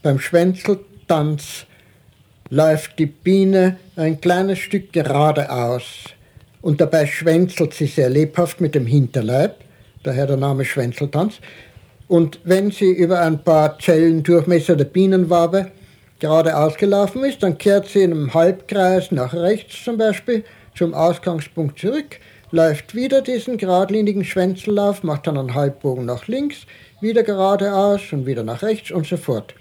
Beim Schwänzeltanz läuft die Biene ein kleines Stück geradeaus und dabei schwänzelt sie sehr lebhaft mit dem Hinterleib, daher der Name Schwänzeltanz. Und wenn sie über ein paar Zellen Durchmesser der Bienenwabe geradeaus gelaufen ist, dann kehrt sie in einem Halbkreis nach rechts zum Beispiel zum Ausgangspunkt zurück, läuft wieder diesen geradlinigen Schwänzellauf, macht dann einen Halbbogen nach links, wieder geradeaus und wieder nach rechts und so fort.